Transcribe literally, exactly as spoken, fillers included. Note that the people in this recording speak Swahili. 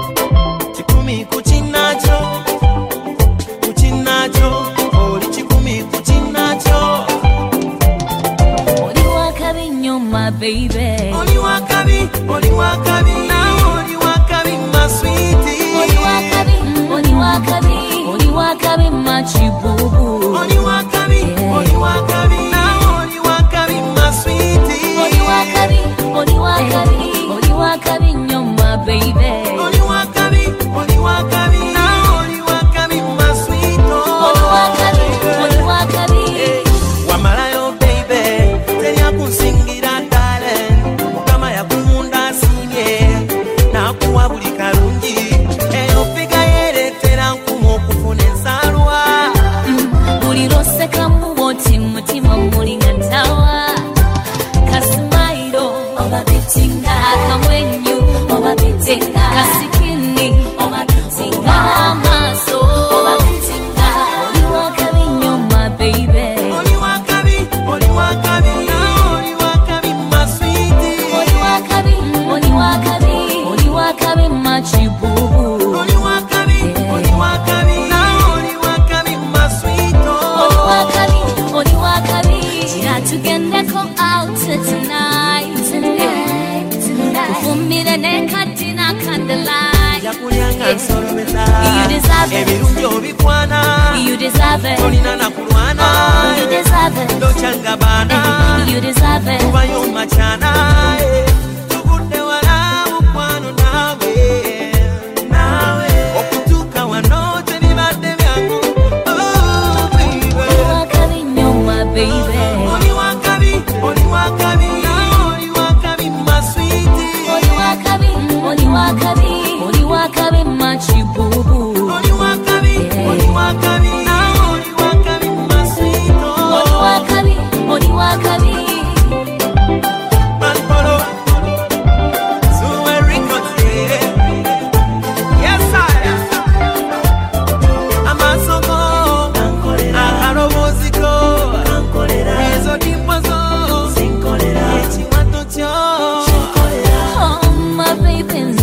Chikumi kuchinacho, kuchinacho, oli chikumi kuchinacho. Oli wakabi nnyo my baby. Oli wakabi, oli wakabi, now oli wakabi my sweetie. Oli wakabi, oli wakabi, oli wakabi my chibubu. Oli wakabi, oli wakabi, now oli wakabi my sweetie. Oli wakabi, oli wakabi, oli wakabi nnyo my baby. Oli wakabi, oli wakabi, now oli wakabi my sweet. Oli wakabi, oli wakabi. Wamalayo baby, tenya kusingira darling. Mukama yakunda sinye, na kuwa buli kalungi. Eyo figa yeretera nkumo kufuna ensalwa. Buli loseka muwoti mutima mulinga ntawa. Kasimairo oba bitinga, akamwenyu oba bitinga, kasikini oba bitinga, amaso oba bitinga. Oli wakabi nnyo my baby. Oli wakabi, oli wakabi, now oli wakabi my sweetie. Oli wakabi, oli wakabi, oli wakabi my chibubu. Oli wakabi, oli wakabi, now oli wakabi my sweet. Oli wakabi, oli wakabi. Tira tugendeko out tonight, tonight, tonight. Kufumire nekati na candlelight. Yakulyanga nsolobeza. You deserve it. Ebirungi obikwana. You deserve it. Tolina na kulwana. You deserve it. Lochanga bana. You deserve it. Kubayo machana. Tukude wala mukwano nawe. Nawe. Okutuka wano tenibadde byangu. Oh baby. Oli wakabi nnyo my baby. Oli wakabi, oli wakabi, now oli wakabi my sweetie. Oli wakabi, oli wakabi, oli wakabi my chibubu. Oli wakabi, oli wakabi, now oli wakabi my sweet. Oli wakabi, oli wakabi. Manpolo, Suwe Records, yeah. Yes, I am. Amasoko, akaroboziko, ezo dimpozo, echiwato kyo. Oh my baby